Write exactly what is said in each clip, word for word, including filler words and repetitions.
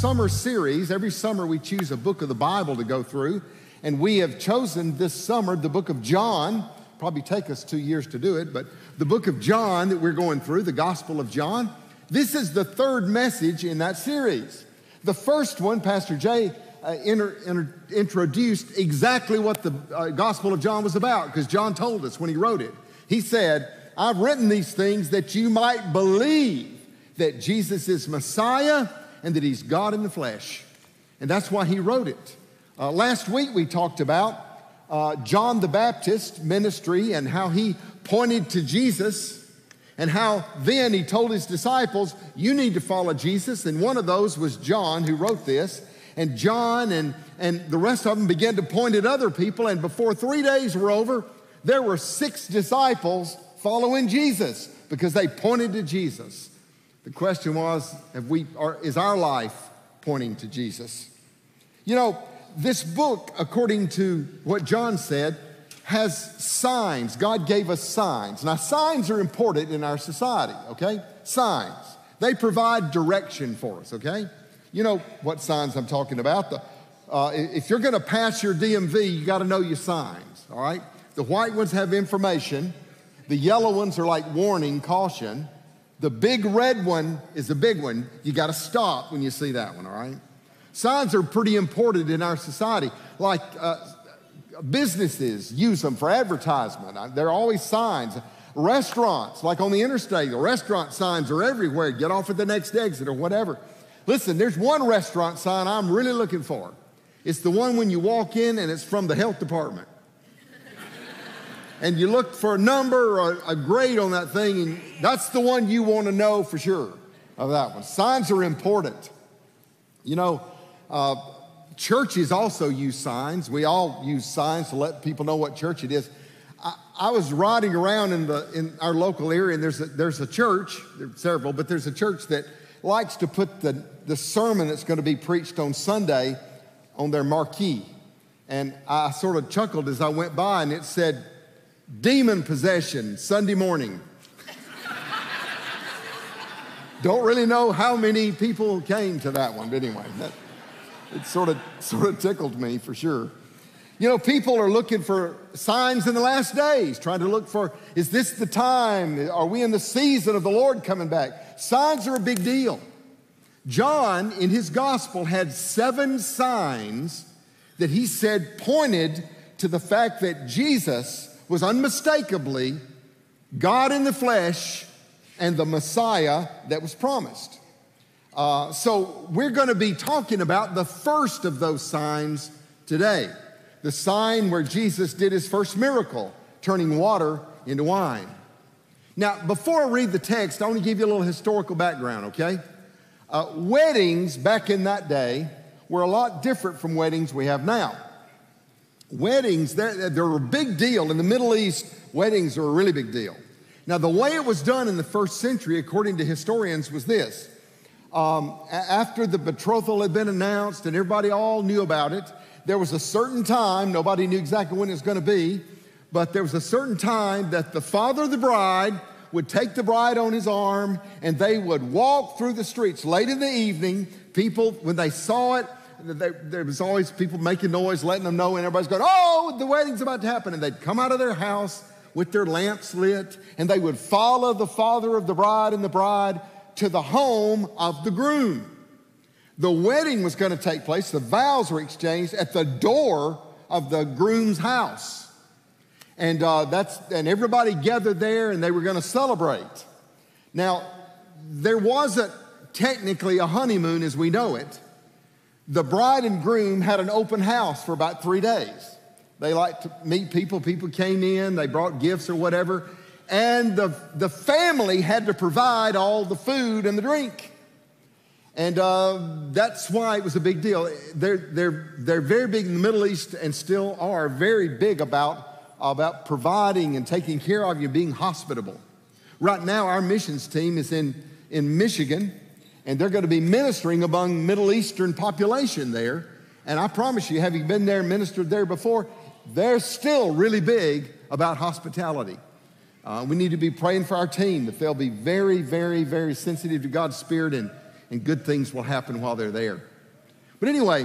summer series. Every summer we choose a book of the Bible to go through, and we have chosen this summer the book of John. Probably take us two years to do it, but the book of John that we're going through, the Gospel of John. This is the third message in that series. The first one, Pastor Jay uh, inter, inter, introduced exactly what the uh, Gospel of John was about, because John told us when he wrote it. He said, I've written these things that you might believe that Jesus is Messiah and that he's God in the flesh. And that's why he wrote it. Uh, last week we talked about uh, John the Baptist ministry and how he pointed to Jesus, and how then he told his disciples, you need to follow Jesus. And one of those was John, who wrote this. And John and, and the rest of them began to point at other people. And before three days were over, there were six disciples following Jesus because they pointed to Jesus. The question was, have we, or is our life pointing to Jesus? You know, this book, according to what John said, has signs. God gave us signs. Now, signs are important in our society, okay? Signs. They provide direction for us, okay? You know what signs I'm talking about. The, uh, if you're going to pass your D M V, you got to know your signs, all right? The white ones have information. The yellow ones are like warning, caution. The big red one is the big one. You got to stop when you see that one, all right? Signs are pretty important in our society. Like uh, businesses use them for advertisement. There are always signs. Restaurants, like on the interstate, the restaurant signs are everywhere. Get off at the next exit or whatever. Listen, there's one restaurant sign I'm really looking for. It's the one when you walk in and it's from the health department. And you look for a number or a grade on that thing, and that's the one you want to know for sure of that one. Signs are important. You know, uh, churches also use signs. We all use signs to let people know what church it is. I, I was riding around in the in our local area, and there's a, there's a church, there are several, but there's a church that likes to put the, the sermon that's going to be preached on Sunday on their marquee. And I sort of chuckled as I went by, and it said, demon possession, Sunday morning. Don't really know how many people came to that one, but anyway, that, it sort of sort of tickled me for sure. You know, people are looking for signs in the last days, trying to look for, is this the time? Are we in the season of the Lord coming back? Signs are a big deal. John, in his gospel, had seven signs that he said pointed to the fact that Jesus was unmistakably God in the flesh and the Messiah that was promised. Uh, so we're going to be talking about the first of those signs today. The sign where Jesus did his first miracle, turning water into wine. Now, before I read the text, I want to give you a little historical background, okay? Uh, weddings back in that day were a lot different from weddings we have now. Weddings, they're, they're a big deal. In the Middle East, weddings are a really big deal. Now, the way it was done in the first century, according to historians, was this. Um, after the betrothal had been announced and everybody all knew about it, there was a certain time, nobody knew exactly when it was going to be, but there was a certain time that the father of the bride would take the bride on his arm and they would walk through the streets late in the evening. People, when they saw it, There, there was always people making noise, letting them know, and everybody's going, oh, the wedding's about to happen. And they'd come out of their house with their lamps lit, and they would follow the father of the bride and the bride to the home of the groom. The wedding was going to take place, the vows were exchanged at the door of the groom's house. And, uh, that's, and everybody gathered there, and they were going to celebrate. Now, there wasn't technically a honeymoon as we know it. The bride and groom had an open house for about three days. They liked to meet people. People came in, they brought gifts or whatever. And the, the family had to provide all the food and the drink. And uh, that's why it was a big deal. They're, they're, they're very big in the Middle East and still are very big about, about providing and taking care of you, being hospitable. Right now, our missions team is in, in Michigan. And they're going to be ministering among Middle Eastern population there. And I promise you, having been there, ministered there before, they're still really big about hospitality. Uh, we need to be praying for our team that they'll be very, very, very sensitive to God's Spirit, and, and good things will happen while they're there. But anyway,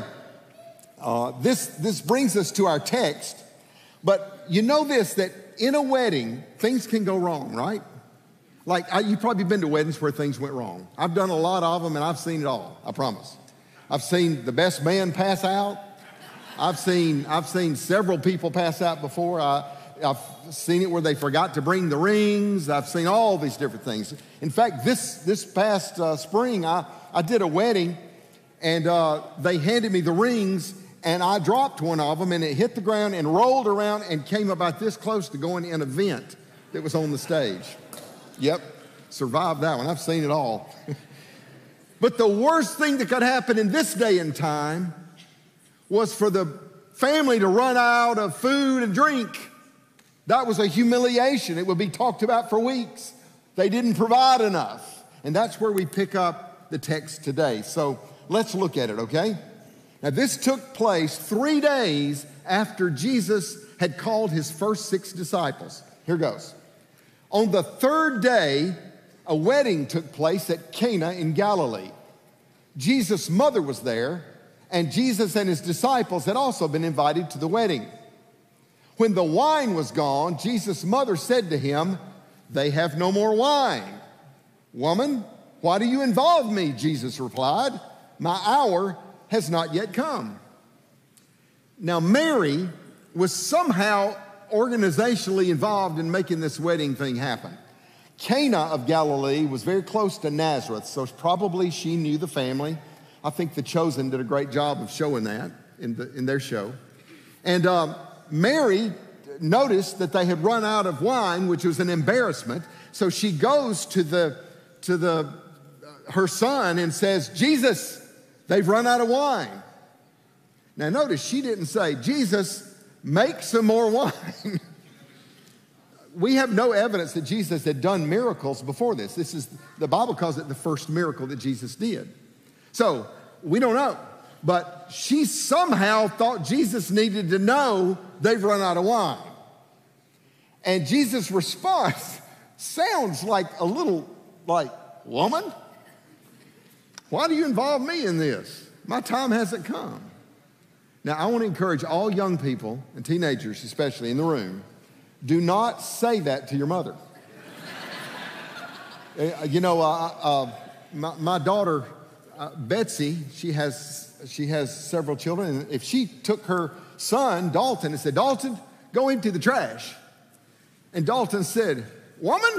uh, this, this brings us to our text. But you know this, that in a wedding, things can go wrong, right? Like, I, you've probably been to weddings where things went wrong. I've done a lot of them, and I've seen it all, I promise. I've seen the best man pass out. I've seen, I've seen several people pass out before. I, I've seen it where they forgot to bring the rings. I've seen all these different things. In fact, this, this past uh, spring, I, I did a wedding, and uh, they handed me the rings, and I dropped one of them, and it hit the ground and rolled around and came about this close to going in a vent that was on the stage. Yep, survived that one. I've seen it all. But the worst thing that could happen in this day and time was for the family to run out of food and drink. That was a humiliation. It would be talked about for weeks. They didn't provide enough. And that's where we pick up the text today. So let's look at it, okay? Now, this took place three days after Jesus had called his first six disciples. Here goes. On the third day, a wedding took place at Cana in Galilee. Jesus' mother was there, and Jesus and his disciples had also been invited to the wedding. When the wine was gone, Jesus' mother said to him, "They have no more wine." "Woman, why do you involve me?" Jesus replied. "My hour has not yet come." Now, Mary was somehow organizationally involved in making this wedding thing happen. Cana of Galilee was very close to Nazareth, so probably she knew the family. I think The Chosen did a great job of showing that in, the, in their show. And um, Mary noticed that they had run out of wine, which was an embarrassment. So she goes to the to the uh, her son and says, "Jesus, they've run out of wine." Now notice she didn't say, "Jesus, make some more wine." We have no evidence that Jesus had done miracles before this. This is, the Bible calls it the first miracle that Jesus did. So we don't know. But she somehow thought Jesus needed to know they've run out of wine. And Jesus' response sounds like a little like, "Woman, why do you involve me in this? My time hasn't come." Now, I want to encourage all young people and teenagers, especially in the room, do not say that to your mother. You know, uh, uh, my, my daughter, uh, Betsy, she has, she has several children. And if she took her son, Dalton, and said, "Dalton, go empty the trash." And Dalton said, "Woman,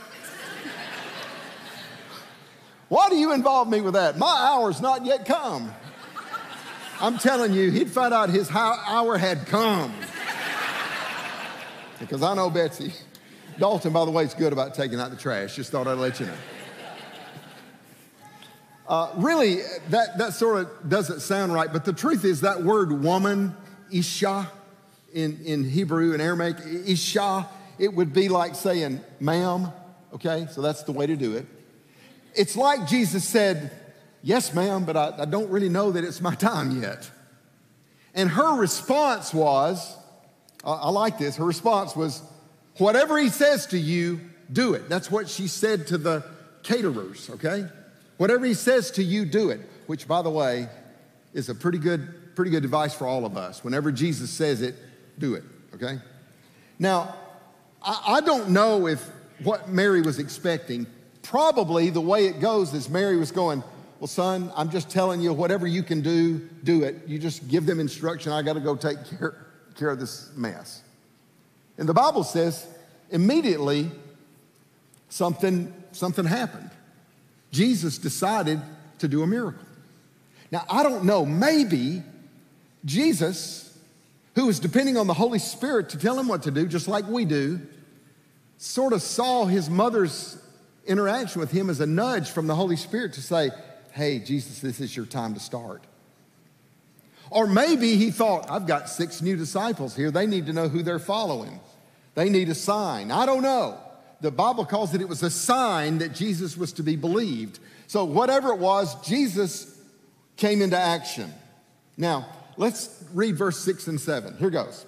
why do you involve me with that? My hour's not yet come." I'm telling you, he'd find out his hour had come. Because I know Betsy. Dalton, by the way, is good about taking out the trash. Just thought I'd let you know. Uh, really, that, that sort of doesn't sound right. But the truth is that word woman, isha, in, in Hebrew and Aramaic, isha, it would be like saying ma'am, okay? So that's the way to do it. It's like Jesus said, "Yes, ma'am, but I, I don't really know that it's my time yet." And her response was, I, I like this, her response was, "Whatever he says to you, do it." That's what she said to the caterers, okay? Whatever he says to you, do it. Which, by the way, is a pretty good, pretty good advice for all of us. Whenever Jesus says it, do it, okay? Now, I, I don't know if what Mary was expecting. Probably the way it goes is Mary was going, "Well, son, I'm just telling you, whatever you can do, do it. You just give them instruction. I got to go take care, care of this mess." And the Bible says immediately something, something happened. Jesus decided to do a miracle. Now, I don't know, maybe Jesus, who was depending on the Holy Spirit to tell him what to do, just like we do, sort of saw his mother's interaction with him as a nudge from the Holy Spirit to say, "Hey, Jesus, this is your time to start." Or maybe he thought, "I've got six new disciples here. They need to know who they're following. They need a sign." I don't know. The Bible calls it, it was a sign that Jesus was to be believed. So whatever it was, Jesus came into action. Now, let's read verse six and seven. Here goes.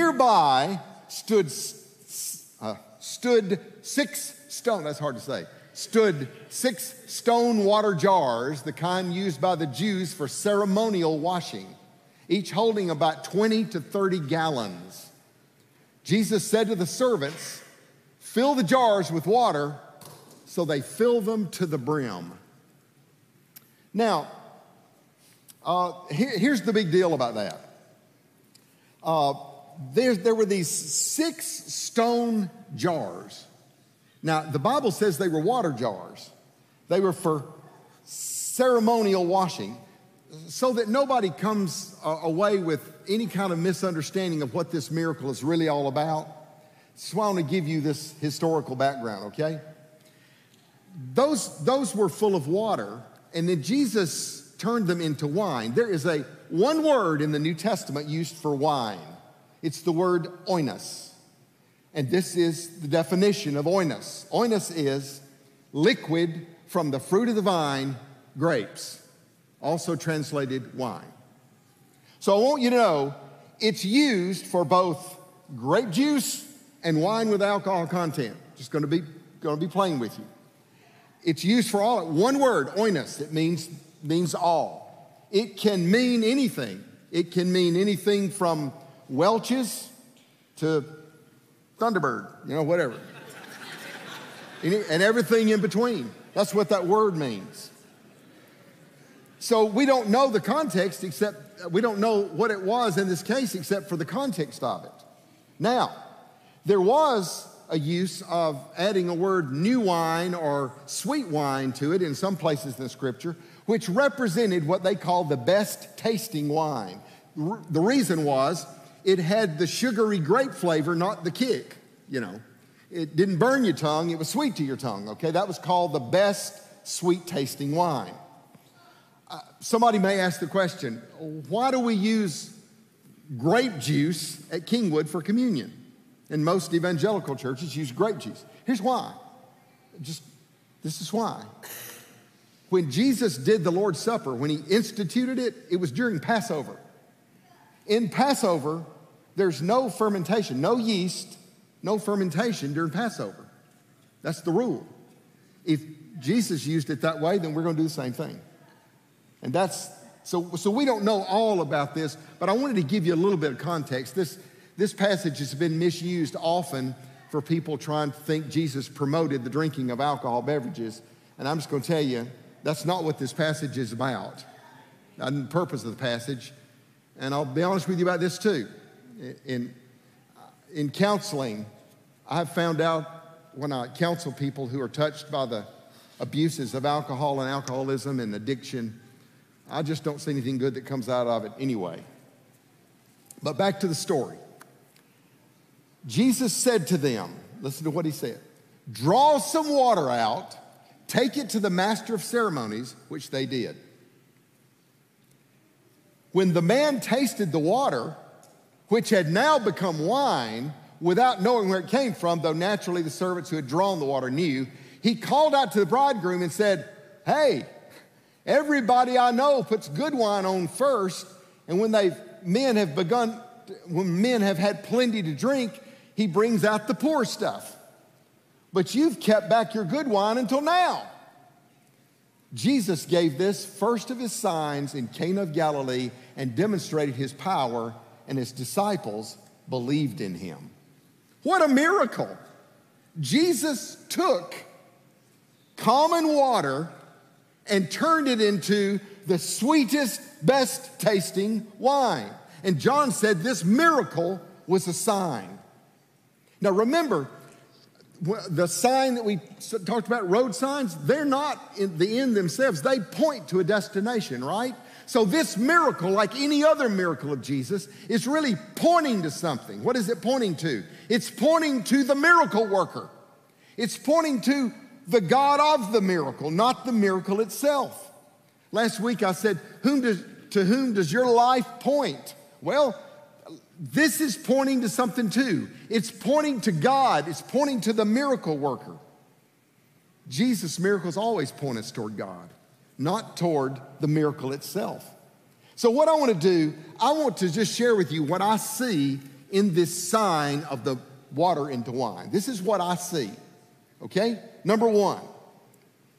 Nearby stood, uh, stood six stone, that's hard to say, stood six stone water jars, the kind used by the Jews for ceremonial washing, each holding about twenty to thirty gallons. Jesus said to the servants, "Fill the jars with water," so they filled them to the brim. Now, uh, here, here's the big deal about that. Uh, there, there were these six stone jars. Now, the Bible says they were water jars. They were for ceremonial washing, so that nobody comes uh, away with any kind of misunderstanding of what this miracle is really all about. So I want to give you this historical background, okay? Those, those were full of water, and then Jesus turned them into wine. There is a one word in the New Testament used for wine. It's the word oinos. And this is the definition of oinos. Oinos is liquid from the fruit of the vine, grapes, also translated wine. So I want you to know it's used for both grape juice and wine with alcohol content. Just going to be going to be playing with you. It's used for all. One word, oinos. It means means all. It can mean anything. It can mean anything from Welch's to Thunderbird, you know, whatever. And everything in between. That's what that word means. So we don't know the context except, we don't know what it was in this case except for the context of it. Now, there was a use of adding a word new wine or sweet wine to it in some places in the scripture, which represented what they called the best tasting wine. The reason was it had the sugary grape flavor, not the kick, you know. It didn't burn your tongue, it was sweet to your tongue, okay? That was called the best sweet tasting wine. Uh, somebody may ask the question, why do we use grape juice at Kingwood for communion? And most evangelical churches use grape juice. Here's why. Just, this is why. When Jesus did the Lord's Supper, when he instituted it, it was during Passover. In Passover, there's no fermentation, no yeast, no fermentation during Passover. That's the rule. If Jesus used it that way, then we're going to do the same thing. And that's, so, so we don't know all about this, but I wanted to give you a little bit of context. This, this passage has been misused often for people trying to think Jesus promoted the drinking of alcohol beverages. And I'm just going to tell you, that's not what this passage is about. Not the purpose of the passage. And I'll be honest with you about this too. In, in counseling, I've found out when I counsel people who are touched by the abuses of alcohol and alcoholism and addiction, I just don't see anything good that comes out of it anyway. But back to the story. Jesus said to them, listen to what he said, "Draw some water out, take it to the master of ceremonies," which they did. When the man tasted the water, which had now become wine, without knowing where it came from, though naturally the servants who had drawn the water knew, he called out to the bridegroom and said, "Hey, everybody I know puts good wine on first, and when they men have begun, when men have had plenty to drink, he brings out the poor stuff. But you've kept back your good wine until now." Jesus gave this first of his signs in Cana of Galilee and demonstrated his power, and his disciples believed in him. What a miracle! Jesus took common water and turned it into the sweetest, best tasting wine. And John said this miracle was a sign. Now remember, the sign that we talked about, road signs, they're not in the end themselves. They point to a destination, right? So this miracle, like any other miracle of Jesus, is really pointing to something. What is it pointing to? It's pointing to the miracle worker. It's pointing to the God of the miracle, not the miracle itself. Last week I said, whom does, to whom does your life point? Well, this is pointing to something too. It's pointing to God. It's pointing to the miracle worker. Jesus' miracles always point us toward God, not toward the miracle itself. So what I want to do, I want to just share with you what I see in this sign of the water into wine. This is what I see, okay? Number one,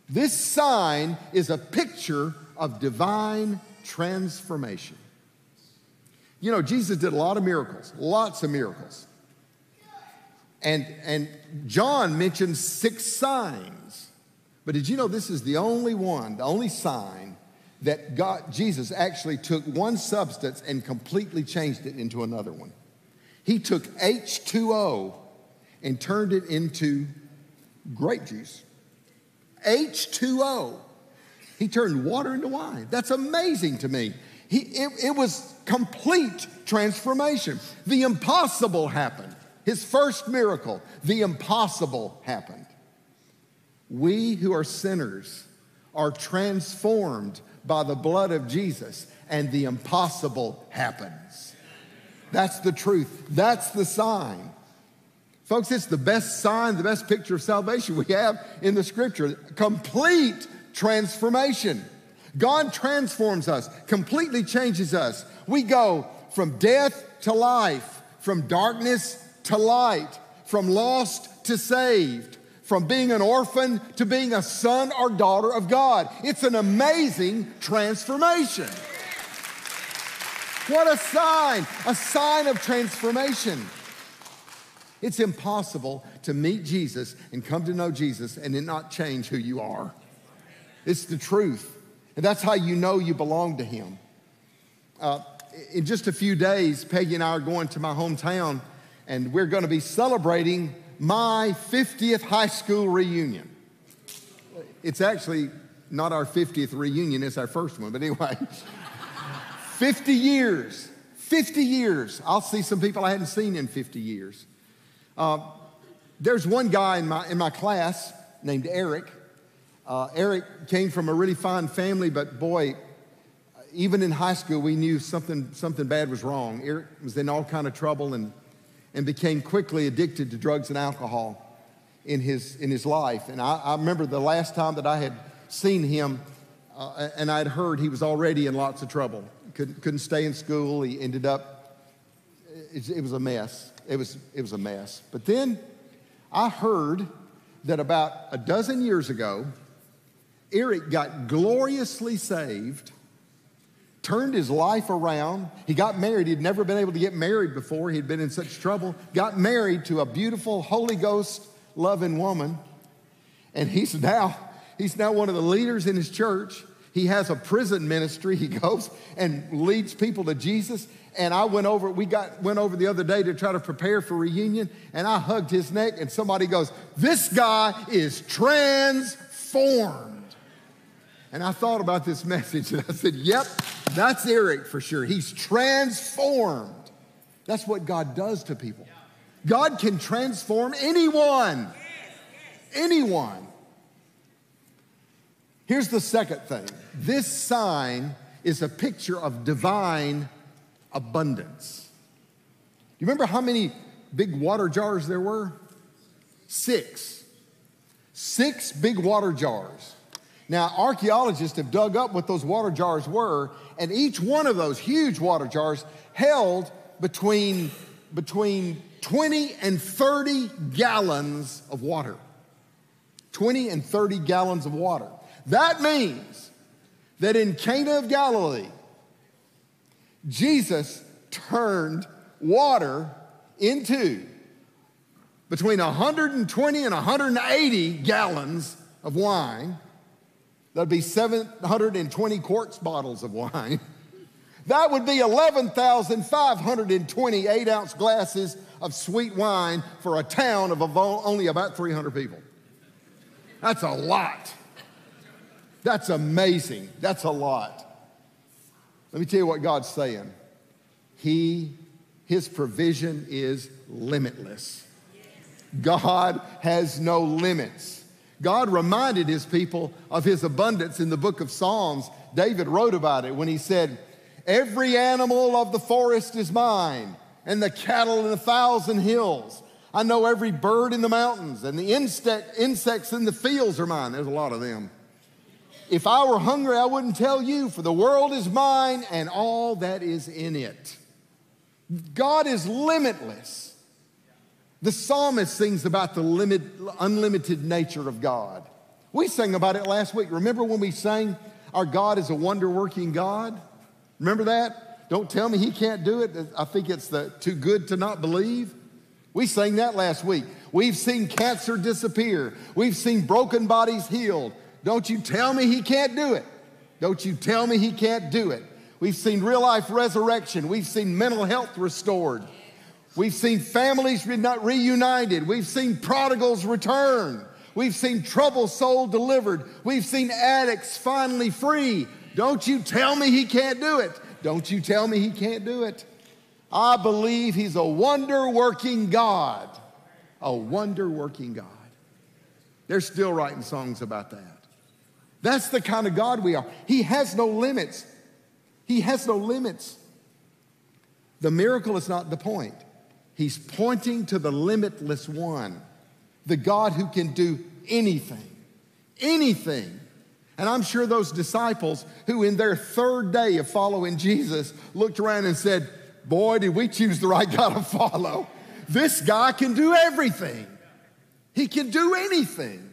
This sign is a picture of divine transformation. You know, Jesus did a lot of miracles, lots of miracles. And, and John mentions six signs. But did you know this is the only one, the only sign that God, Jesus actually took one substance and completely changed it into another one? He took H two O and turned it into grape juice. H two O. He turned water into wine. That's amazing to me. He, it, it was complete transformation. The impossible happened. His first miracle, the impossible happened. We who are sinners are transformed by the blood of Jesus, and the impossible happens. That's the truth. That's the sign. Folks, it's the best sign, the best picture of salvation we have in the scripture. Complete transformation. God transforms us, completely changes us. We go from death to life, from darkness to light, from lost to saved, from being an orphan to being a son or daughter of God. It's an amazing transformation. What a sign, a sign of transformation. It's impossible to meet Jesus and come to know Jesus and then not change who you are. It's the truth. And that's how you know you belong to him. Uh, in just a few days, Peggy and I are going to my hometown, and we're going to be celebrating my fiftieth high school reunion. It's actually not our fiftieth reunion, it's our first one, but anyway. fifty years, fifty years. I'll see some people I hadn't seen in fifty years. Uh, there's one guy in my, in my class named Eric. Uh, Eric came from a really fine family, but boy, even in high school, we knew something, something bad was wrong. Eric was in all kind of trouble and, and became quickly addicted to drugs and alcohol in his, in his life. And I, I remember the last time that I had seen him, uh, and I'd heard he was already in lots of trouble. Couldn't, couldn't stay in school. He ended up, it, it was a mess. It was, it was a mess. But then I heard that about a dozen years ago, Eric got gloriously saved, turned his life around. He got married. He'd never been able to get married before. He'd been in such trouble. Got married to a beautiful Holy Ghost loving woman. And he's now, he's now one of the leaders in his church. He has a prison ministry. He goes and leads people to Jesus. And I went over, we got went over the other day to try to prepare for reunion, and I hugged his neck, and somebody goes, "This guy is transformed." And I thought about this message, and I said, yep, that's Eric for sure. He's transformed. That's what God does to people. God can transform anyone. Anyone. Here's the second thing. This sign is a picture of divine abundance. You remember how many big water jars there were? Six. Six big water jars. Now, archaeologists have dug up what those water jars were, and each one of those huge water jars held between, between twenty and thirty gallons of water. twenty and thirty gallons of water. That means that in Cana of Galilee, Jesus turned water into between one hundred twenty and one hundred eighty gallons of wine. That'd be seven hundred twenty quarts bottles of wine. That would be eleven thousand five hundred twenty-eight ounce glasses of sweet wine for a town of only about three hundred people. That's a lot. That's amazing. That's a lot. Let me tell you what God's saying. He, his provision is limitless. God has no limits. God reminded his people of his abundance in the book of Psalms. David wrote about it when he said, "Every animal of the forest is mine, and the cattle in a thousand hills. I know every bird in the mountains, and the insect, insects in the fields are mine." There's a lot of them. "If I were hungry, I wouldn't tell you, for the world is mine and all that is in it." God is limitless. The psalmist sings about the limit, unlimited nature of God. We sang about it last week. Remember when we sang, our God is a wonder-working God? Remember that? Don't tell me he can't do it. I think it's the too good to not believe. We sang that last week. We've seen cancer disappear. We've seen broken bodies healed. Don't you tell me he can't do it. Don't you tell me he can't do it. We've seen real life resurrection. We've seen mental health restored. We've seen families reunited. We've seen prodigals return. We've seen troubled soul delivered. We've seen addicts finally free. Don't you tell me he can't do it. Don't you tell me he can't do it. I believe he's a wonder-working God. A wonder-working God. They're still writing songs about that. That's the kind of God we are. He has no limits. He has no limits. The miracle is not the point. He's pointing to the limitless one, the God who can do anything, anything. And I'm sure those disciples who in their third day of following Jesus looked around and said, boy, did we choose the right God to follow. This guy can do everything. He can do anything.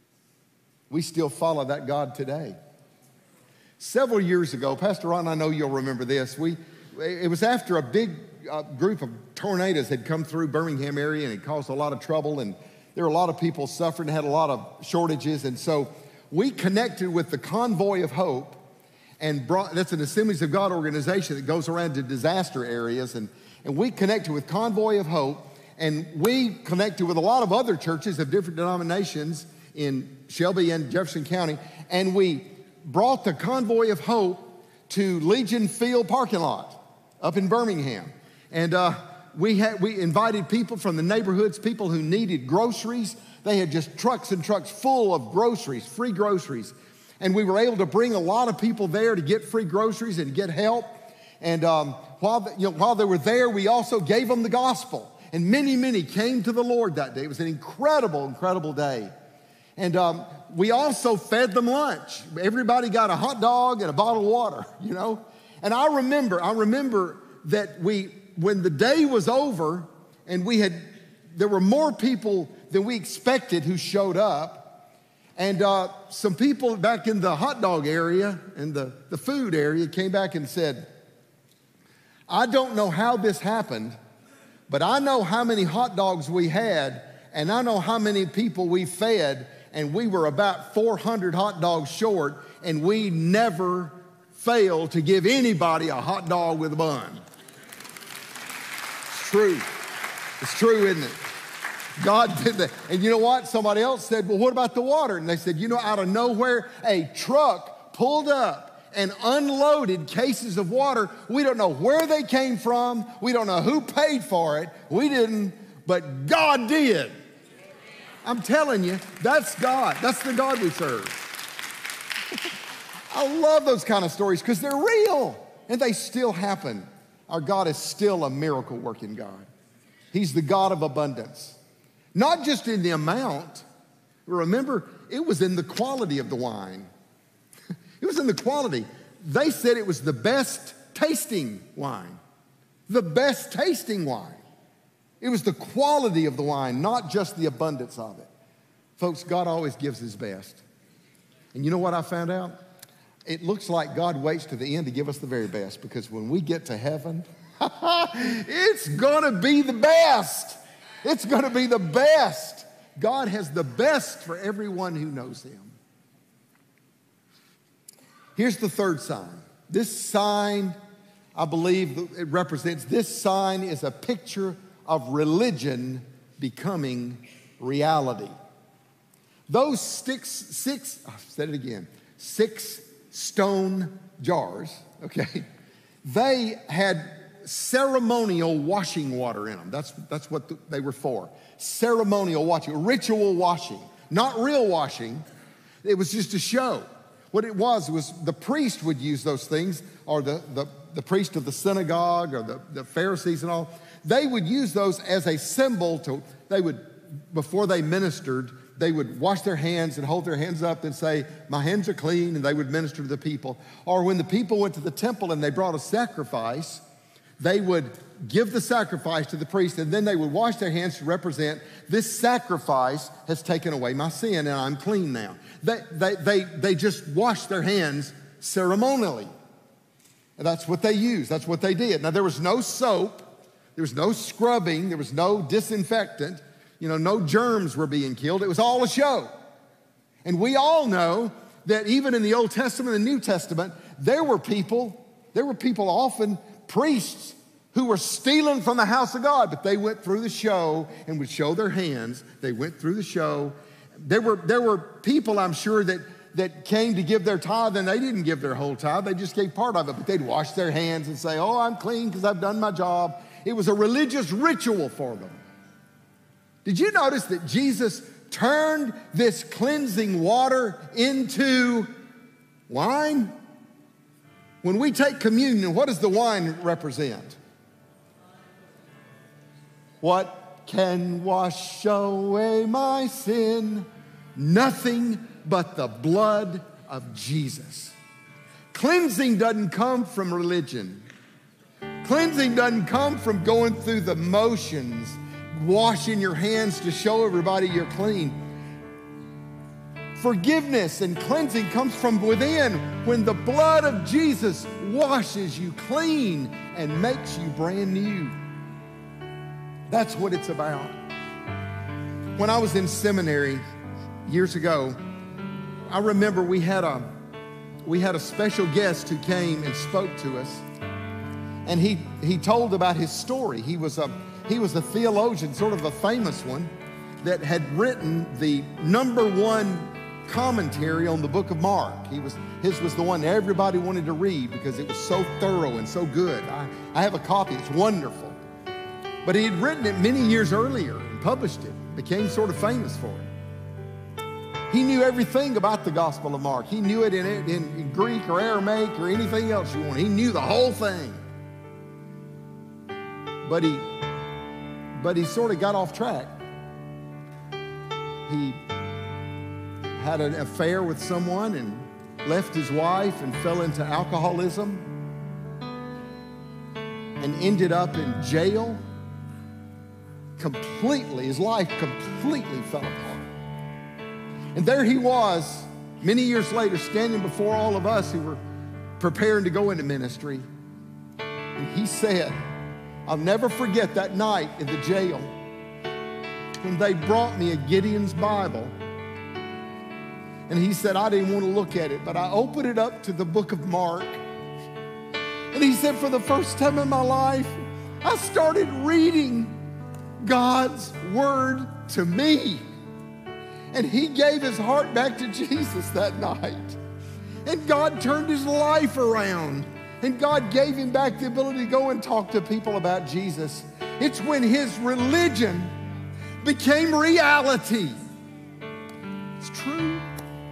We still follow that God today. Several years ago, Pastor Ron, I know you'll remember this. We, it was after a big uh, group of tornadoes had come through Birmingham area and it caused a lot of trouble, and there were a lot of people suffering, had a lot of shortages, and so we connected with the Convoy of Hope, and brought, that's an Assemblies of God organization that goes around to disaster areas, and, and we connected with Convoy of Hope, and we connected with a lot of other churches of different denominations in Shelby and Jefferson County, and we brought the Convoy of Hope to Legion Field parking lot up in Birmingham. And uh, we, had, we invited people from the neighborhoods, people who needed groceries. They had just trucks and trucks full of groceries, free groceries. And we were able to bring a lot of people there to get free groceries and get help. And um, while, the, you know, while they were there, we also gave them the gospel. And many, many came to the Lord that day. It was an incredible, incredible day. And um, we also fed them lunch. Everybody got a hot dog and a bottle of water, you know. And I remember, I remember that we, when the day was over and we had, there were more people than we expected who showed up. And uh, some people back in the hot dog area and the, the food area came back and said, I don't know how this happened, but I know how many hot dogs we had, and I know how many people we fed, and we were about four hundred hot dogs short, and we never failed to give anybody a hot dog with a bun. It's true. It's true, isn't it? God did that. And you know what? Somebody else said, well, what about the water? And they said, you know, out of nowhere, a truck pulled up and unloaded cases of water. We don't know where they came from. We don't know who paid for it. We didn't, but God did. I'm telling you, that's God. That's the God we serve. I love those kind of stories because they're real and they still happen. Our God is still a miracle working God. He's the God of abundance. Not just in the amount. Remember, it was in the quality of the wine. It was in the quality. They said it was the best tasting wine. The best tasting wine. It was the quality of the wine, not just the abundance of it. Folks, God always gives his best. And you know what I found out? It looks like God waits to the end to give us the very best, because when we get to heaven, it's gonna be the best. It's gonna be the best. God has the best for everyone who knows him. Here's the third sign. This sign, I believe it represents, this sign is a picture of religion becoming reality. Those six, six, I've said it again, six stone jars, okay, they had ceremonial washing water in them. That's, that's what the, they were for. Ceremonial washing, ritual washing, not real washing. It was just a show. What it was was the priest would use those things, or the, the, the priest of the synagogue or the, the Pharisees and all. They would use those as a symbol to, they would, before they ministered, they would wash their hands and hold their hands up and say, my hands are clean, and they would minister to the people. Or when the people went to the temple and they brought a sacrifice, they would give the sacrifice to the priest, and then they would wash their hands to represent this sacrifice has taken away my sin and I'm clean now. They, they, they, they just washed their hands ceremonially. And that's what they used. That's what they did. Now, there was no soap. There was no scrubbing. There was no disinfectant. You know, no germs were being killed. It was all a show. And we all know that even in the Old Testament and the New Testament, there were people, there were people often, priests, who were stealing from the house of God, but they went through the show and would show their hands. They went through the show. There were, there were people, I'm sure, that, that came to give their tithe, and they didn't give their whole tithe. They just gave part of it, but they'd wash their hands and say, oh, I'm clean because I've done my job. It was a religious ritual for them. Did you notice that Jesus turned this cleansing water into wine? When we take communion, what does the wine represent? What can wash away my sin? Nothing but the blood of Jesus. Cleansing doesn't come from religion. Cleansing doesn't come from going through the motions, washing your hands to show everybody you're clean. Forgiveness and cleansing comes from within when the blood of Jesus washes you clean and makes you brand new. That's what it's about. When I was in seminary years ago, I remember we had a we had a special guest who came and spoke to us, and he he told about his story. He was a he was a theologian, sort of a famous one, that had written the number one commentary on the book of Mark. He was his was the one everybody wanted to read because it was so thorough and so good. I, I have a copy. It's wonderful. But he had written it many years earlier and published it, became sort of famous for it. He knew everything about the Gospel of Mark. He knew it in, in Greek or Aramaic or anything else you want. He knew the whole thing. But he, but he sort of got off track. He had an affair with someone and left his wife and fell into alcoholism and ended up in jail. Completely, his life completely fell apart. And there he was, many years later, standing before all of us who were preparing to go into ministry. And he said, I'll never forget that night in the jail when they brought me a Gideon's Bible. And he said, I didn't want to look at it, but I opened it up to the book of Mark. And he said, for the first time in my life, I started reading God's word to me. And he gave his heart back to Jesus that night. And God turned his life around. And God gave him back the ability to go and talk to people about Jesus. It's when his religion became reality. It's true.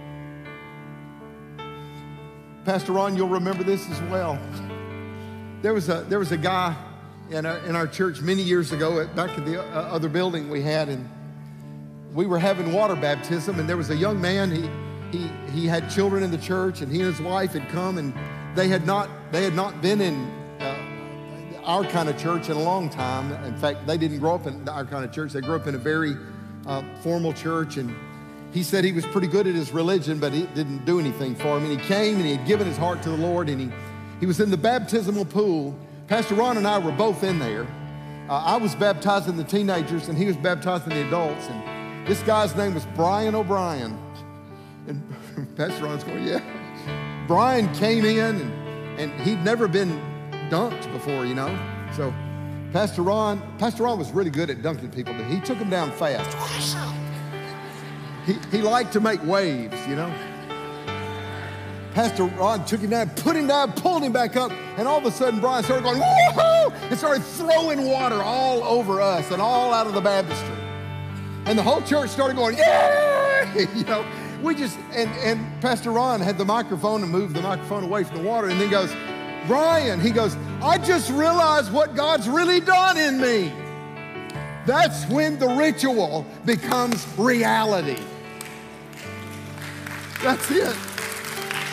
Pastor Ron, you'll remember this as well. There was a, there was a guy in our, in our church many years ago, at, back in the uh, other building we had, and we were having water baptism, and there was a young man, he, he, he had children in the church, and he and his wife had come, and they had not, they had not been in uh, our kind of church in a long time. In fact, they didn't grow up in our kind of church. They grew up in a very uh, formal church, and he said he was pretty good at his religion, but it didn't do anything for him. And he came, and he had given his heart to the Lord, and he, he was in the baptismal pool. Pastor Ron and I were both in there. Uh, I was baptizing the teenagers, and he was baptizing the adults. And this guy's name was Brian O'Brien. And Pastor Ron's going, yeah. Brian came in, and, and he'd never been dunked before, you know. So Pastor Ron, Pastor Ron was really good at dunking people, but he took them down fast. He, he liked to make waves, you know. Pastor Ron took him down, put him down, pulled him back up, and all of a sudden Brian started going, woohoo! And started throwing water all over us and all out of the baptistry. And the whole church started going, yeah! You know, we just, and, and Pastor Ron had the microphone and moved the microphone away from the water, and then goes, Brian, he goes, I just realized what God's really done in me. That's when the ritual becomes reality. That's it.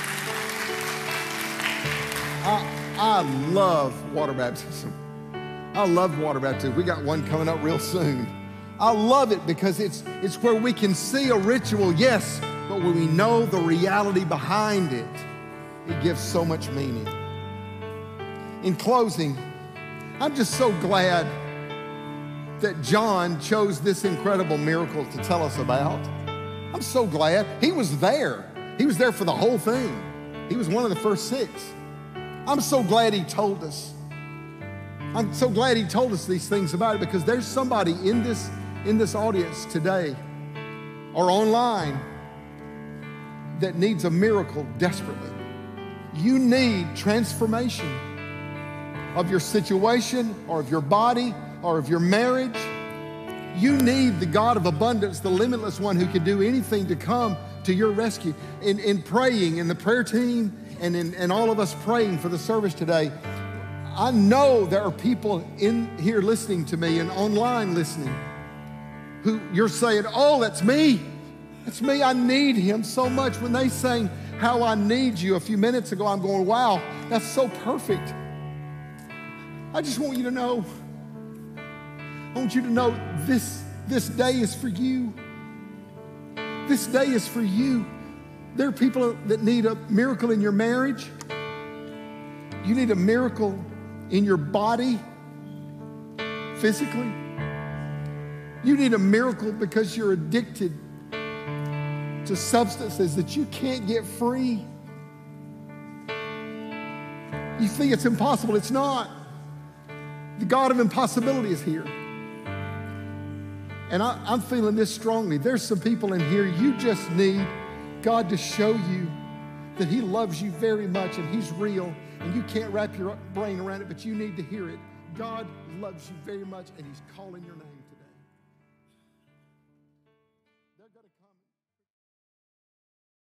I, I love water baptism. I love water baptism. We got one coming up real soon. I love it because it's, it's where we can see a ritual, yes, but when we know the reality behind it, it gives so much meaning. In closing, I'm just so glad that John chose this incredible miracle to tell us about. I'm so glad. He was there. He was there for the whole thing. He was one of the first six. I'm so glad he told us. I'm so glad he told us these things about it, because there's somebody in this, in this audience today or online that needs a miracle desperately. You need transformation of your situation or of your body or of your marriage. You need the God of abundance, the limitless one who can do anything to come to your rescue. In, in praying, in the prayer team, and in and all of us praying for the service today, I know there are people in here listening to me and online listening who you're saying, oh, that's me. That's me. I need him so much. When they sang How I Need You a few minutes ago, I'm going, wow, that's so perfect. I just want you to know, I want you to know this, this day is for you. This day is for you. There are people that need a miracle in your marriage. You need a miracle in your body, physically. You need a miracle because you're addicted to substances that you can't get free. You think it's impossible. It's not. The God of impossibility is here. And I, I'm feeling this strongly. There's some people in here, you just need God to show you that he loves you very much and he's real, and you can't wrap your brain around it, but you need to hear it. God loves you very much, and he's calling your name.